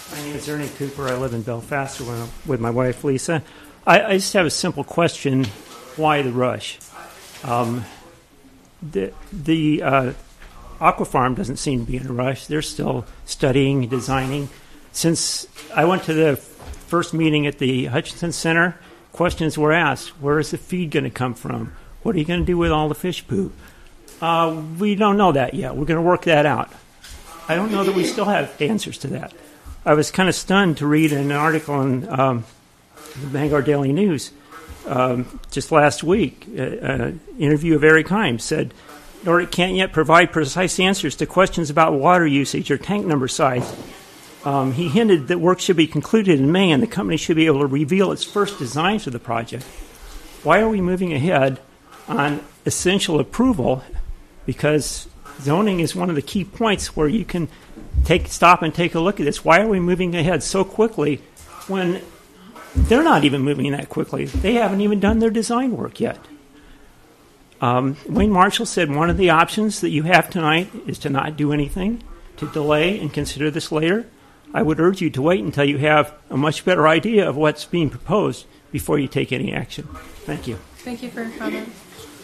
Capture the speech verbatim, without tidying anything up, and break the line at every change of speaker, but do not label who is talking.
My name is Ernie Cooper. I live in Belfast with my wife, Lisa. I, I just have a simple question. Why the rush? Um, the the uh, Aquafarm doesn't seem to be in a rush. They're still studying, designing. Since I went to the first meeting at the Hutchinson Center, questions were asked. Where is the feed going to come from? What are you going to do with all the fish poop? Uh, we don't know that yet. We're going to work that out. I don't know that we still have answers to that. I was kind of stunned to read an article in um, the Bangor Daily News um, just last week. An uh, interview of Eric Himes said, Nordic can't yet provide precise answers to questions about water usage or tank number size. Um, he hinted that work should be concluded in May and the company should be able to reveal its first designs for the project. Why are we moving ahead on essential approval? Because zoning is one of the key points where you can take stop and take a look at this. Why are we moving ahead so quickly when they're not even moving that quickly? They haven't even done their design work yet. Um, Wayne Marshall said one of the options that you have tonight is to not do anything, to delay and consider this later. I would urge you to wait until you have a much better idea of what's being proposed before you take any action. Thank you.
Thank you for your comment.